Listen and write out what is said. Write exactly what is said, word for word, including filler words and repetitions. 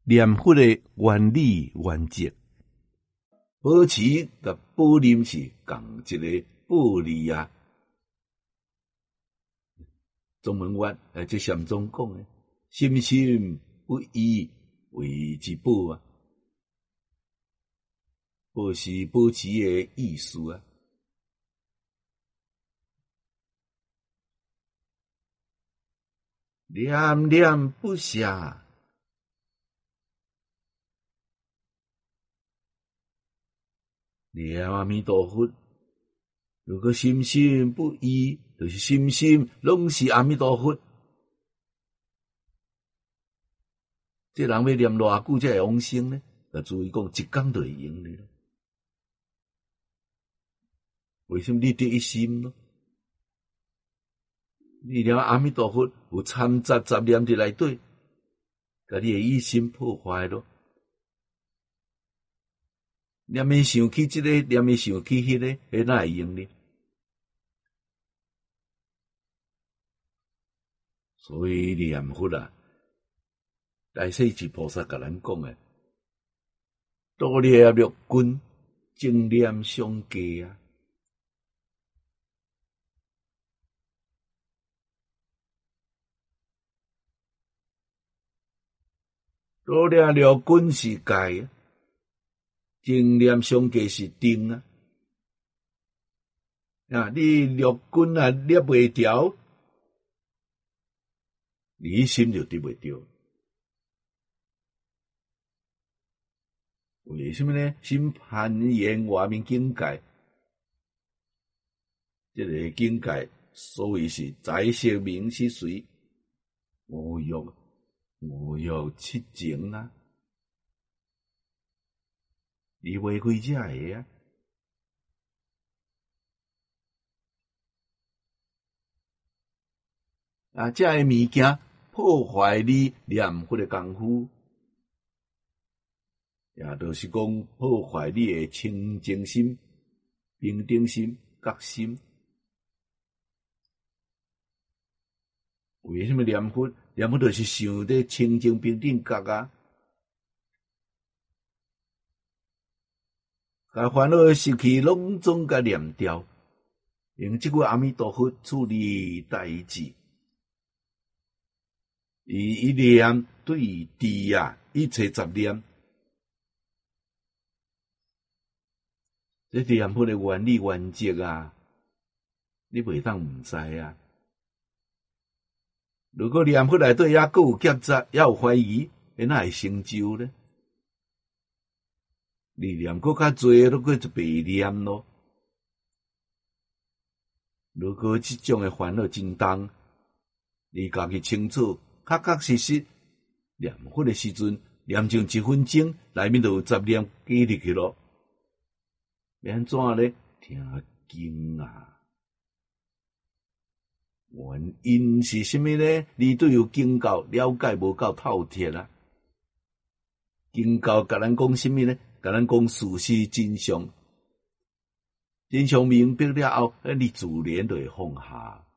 念佛的原理原则，保持甲保念是共一个道理啊。宗门院诶，即禅宗讲诶，心心不移为之宝啊，宝是保持诶意思啊。念念不舍，念阿弥陀佛。如果心心不移，就是心心拢是阿弥陀佛。这人要念偌久才会往生呢？就注意讲，一工就会用哩咯。为什么你得一心咯？你念阿弥陀佛有掺杂杂念伫内底，甲你的一心破坏咯。念面想起这个，念面想起迄个，会哪会用呢？所以念佛啊，大势至菩萨甲咱讲诶，多念六根，正念上加啊。多念六根是戒啊，正念上加是定啊。啊，你六根啊捏袂调，你心就得袂着。为什么呢？心攀缘外面境界，这个境界所谓是在色名是随五欲五欲七情啊，你袂开才会啊。啊，这个物件破坏你念佛的功夫，也就是讲破坏你的清净心、平等心、觉心。为什么念佛？念佛就是想伫清净平等觉啊，甲烦恼失去，拢总甲念掉，用即个阿弥陀佛处理代志。伊一念对治啊，一切杂念，这念佛的原理原则啊，你袂当毋知啊。如果念佛内底也阁有夹杂，也有怀疑，会哪会成就呢？你念阁较侪，都阁就白念咯。如果即种的烦恼真重，你家己清楚。确确实实念佛的时阵，念上一分钟，内面就有杂念加入去咯。要安怎呢？听经啊！原因是什么呢？你对有经教了解无够透彻啊！经教甲咱讲什么呢？甲咱讲事实真相，真相明白了后，你自然就会放下。